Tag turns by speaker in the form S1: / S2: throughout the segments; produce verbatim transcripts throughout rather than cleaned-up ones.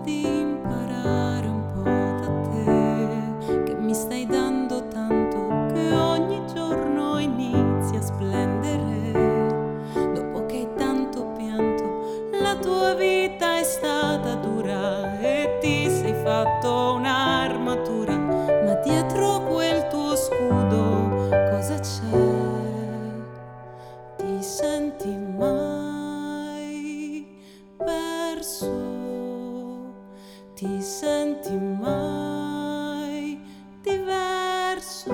S1: di imparare un po' da te, che mi stai dando tanto che ogni giorno inizi a splendere. Dopo che hai tanto pianto, la tua vita è stata dura e ti sei fatto un'armatura, ma dietro quel tuo scudo cosa c'è? Ti senti mai perso? Ti senti mai diverso?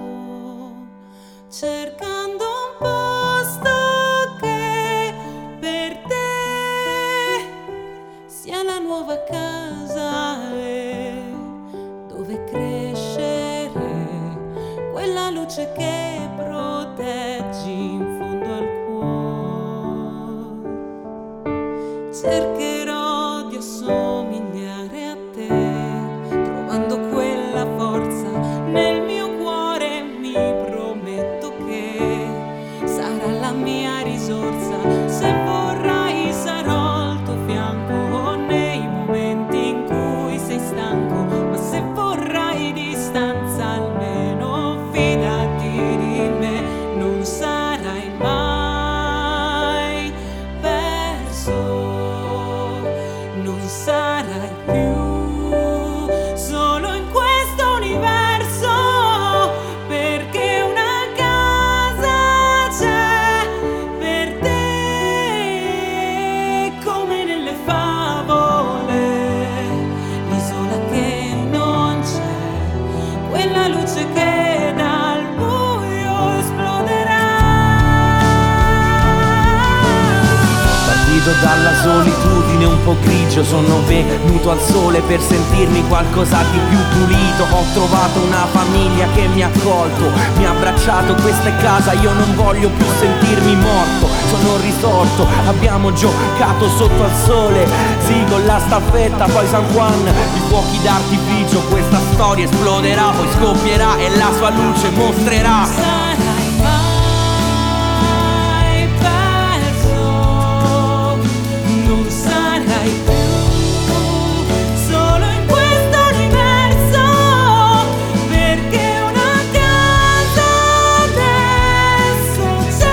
S1: Cercando un posto che per te sia la nuova casa e dove crescere, quella luce che proteggi in fondo al cuore. Cercherò di assomigliare a te, trovando quella forza nel mio cuore. Mi prometto che sarà la mia risorsa. Se vorrai sarò al tuo fianco nei momenti in cui sei stanco, ma se vorrai distanza almeno fidati di me, non sarai mai perso, non sarai più solo in questo universo, perché una casa c'è per te, come nelle favole, l'isola che non c'è, quella luce che dal buio esploderà.
S2: Partito dalla solitudine un po' grigio, sono venuto al sole per sentirmi qualcosa di più pulito. Ho trovato una famiglia che mi ha accolto, mi ha abbracciato, questa è casa, io non voglio più sentirmi morto. Sono risorto, abbiamo giocato sotto al sole, sì, con la staffetta, poi San Juan, i fuochi d'artificio. Questa storia esploderà, poi scoppierà e la sua luce mostrerà.
S1: Sarai mai perso, non sarai più solo in questo universo, perché una casa adesso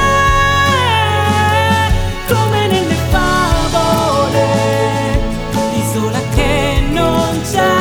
S1: c'è, come nelle favole, l'isola che non c'è.